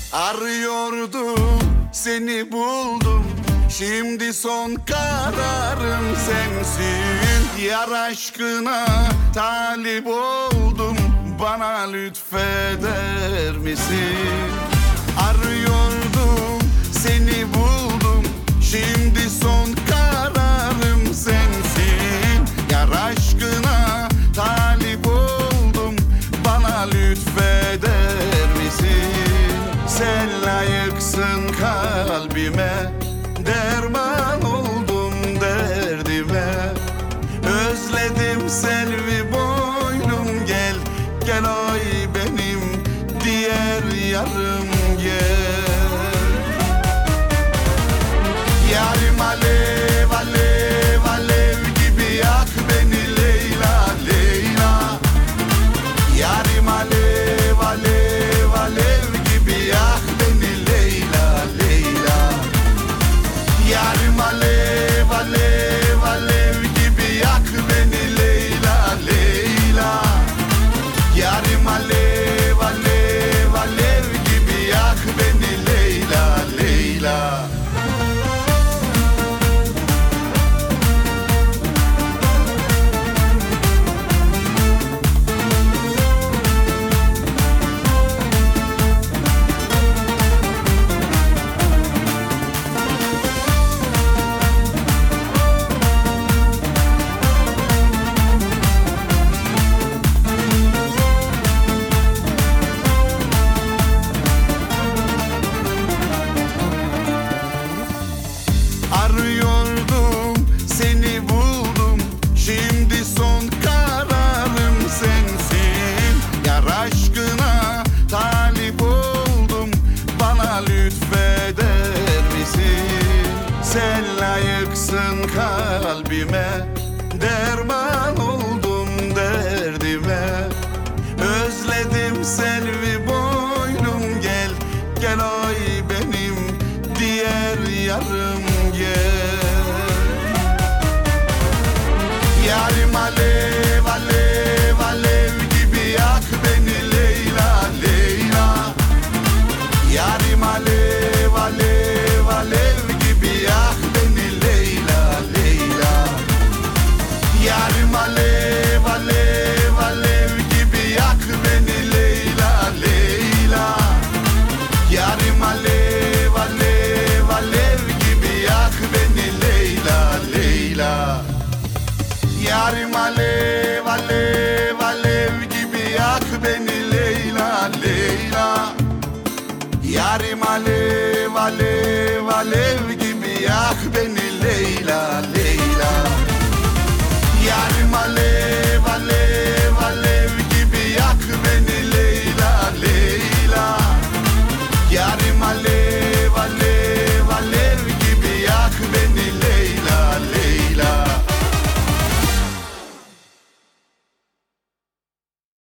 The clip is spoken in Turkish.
Arıyordum, seni buldum. Şimdi son kararım sensin. Yar aşkına talip oldum. Bana lütfeder misin? Arıyordum, seni buldum. Şimdi son kararım sensin. Yar aşkına talip oldum. Bana lütfeder misin? Sen layıksın kalbime, derman oldum derdime. Özledim selvi boylum, gel gel oy benim diğer yarım gel. Yarim alev alev alev gibi yak beni Leyla Leyla. Yarim alev alev alev gibi yak beni Leyla Leyla. Yarim alev alev alev gibi yak beni Leyla Leyla. Yarim alev alev alev gibi yak beni Leyla Leyla. Arıyordum, seni buldum. Şimdi son kararım sensin. Yar aşkına talip oldum. Bana lütfeder misin? Sen layıksın kalbime, derman oldum derdime. Özledim selvi boylum, gel gel oy benim diğer yarım gel. Yarim alev alev alev gibi yak beni Leyla Leyla. Yarim alev alev alev gibi yak beni Leyla Leyla. Yarim alev alev alev gibi yak beni Leyla Leyla. Yarim alev alev alev gibi yak beni Leyla Leyla. Yarim alev alev alev gibi yak beni Leyla Leyla. Yarim alev alev alev